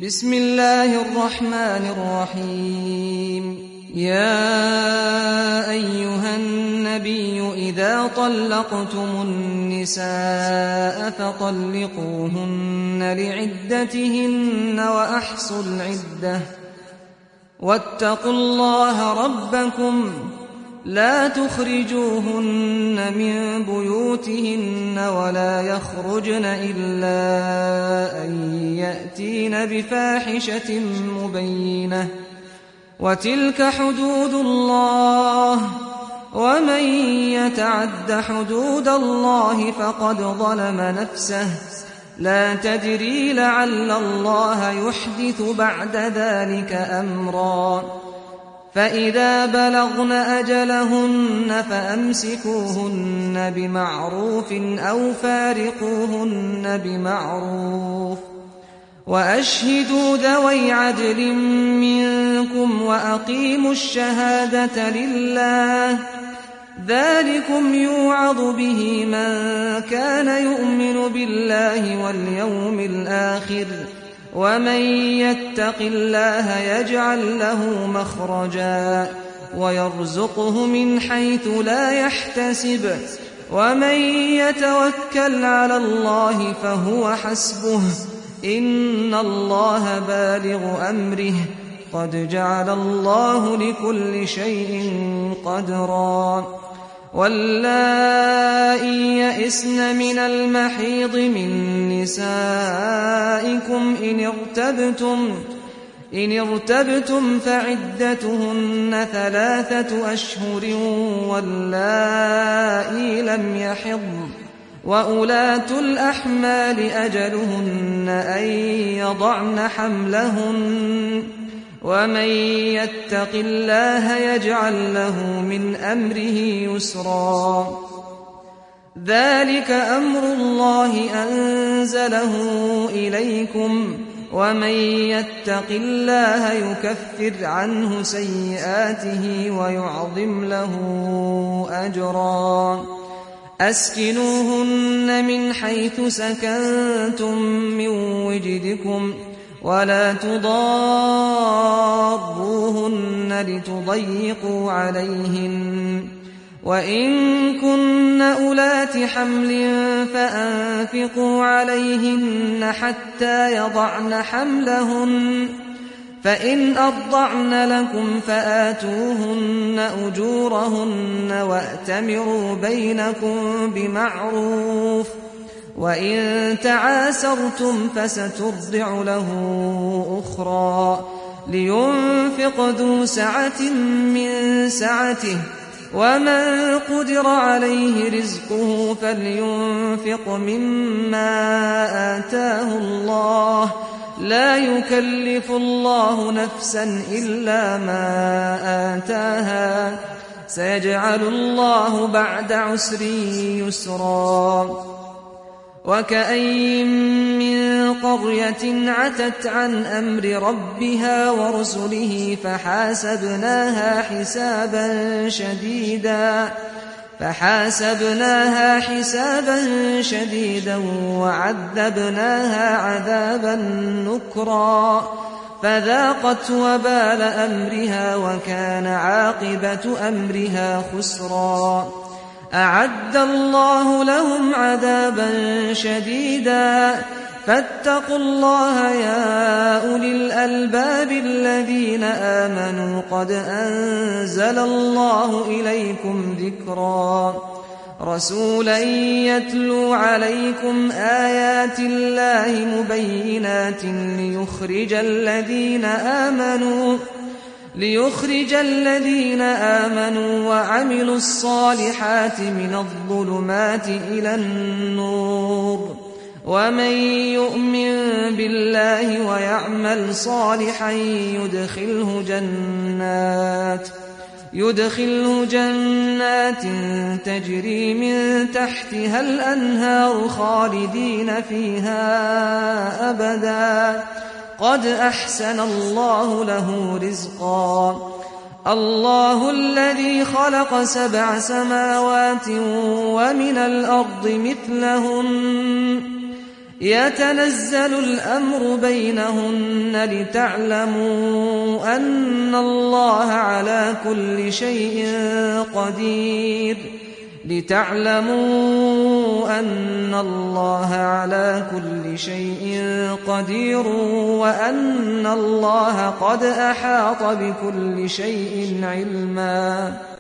بسم الله الرحمن الرحيم. يا أيها النبي إذا طلقتم النساء فطلقوهن لعدتهن وأحصوا العدة واتقوا الله ربكم لا تخرجوهن من بيوتهن ولا يخرجن إلا أن يأتين بفاحشة مبينة وتلك حدود الله ومن يتعد حدود الله فقد ظلم نفسه لا تدري لعل الله يحدث بعد ذلك أمرا فإذا بلغن أجلهن فأمسكوهن بمعروف أو فارقوهن بمعروف وأشهدوا ذوي عدل منكم وأقيموا الشهادة لله ذلكم يوعظ به من كان يؤمن بالله واليوم الآخر ومن يتق الله يجعل له مخرجا ويرزقه من حيث لا يحتسب ومن يتوكل على الله فهو حسبه إن الله بالغ أمره قد جعل الله لكل شيء قدرا واللائي يئسن من المحيض من نسائكم إن ارتبتم فعدتهن 3 أشهر واللائي لم يحضن وأولاة الأحمال أجلهن أن يضعن حملهن ومن يتق الله يجعل له من أمره يسرا ذلك أمر الله أنزله إليكم ومن يتق الله يكفر عنه سيئاته ويعظم له أجرا أسكنوهن من حيث سكنتم من وجدكم ولا تضاروهن لتضيقوا عليهن وإن كن أولات حمل فأنفقوا عليهن حتى يضعن حملهن فإن أرضعن لكم فآتوهن أجورهن وأتمروا بينكم بمعروف وإن تعاسرتم فسترضع له أخرى لينفق ذو سعة من سعته ومن قدر عليه رزقه فلينفق مما آتاه الله لا يكلف الله نفسا إلا ما آتاها سيجعل الله بعد عسر يسرا وكأين من قرية عتت عن أمر ربها ورسله فحاسبناها حسابا شديدا وعذبناها عذابا نكرا فذاقت وبال أمرها وكان عاقبة أمرها خسرا أعد الله لهم عذابا شديدا فاتقوا الله يا أولي الألباب الذين آمنوا قد أنزل الله إليكم ذكرا رسولا يتلو عليكم آيات الله مبينات ليخرج الذين آمنوا وعملوا الصالحات من الظلمات إلى النور ومن يؤمن بالله ويعمل صالحا يدخله جنات تجري من تحتها الأنهار خالدين فيها أبدا قد أحسن الله له رزقا الله الذي خلق 7 سماوات ومن الأرض مثلهن يتنزل الأمر بينهن لتعلموا أن الله على كل شيء قدير وأن الله قد أحاط بكل شيء علما.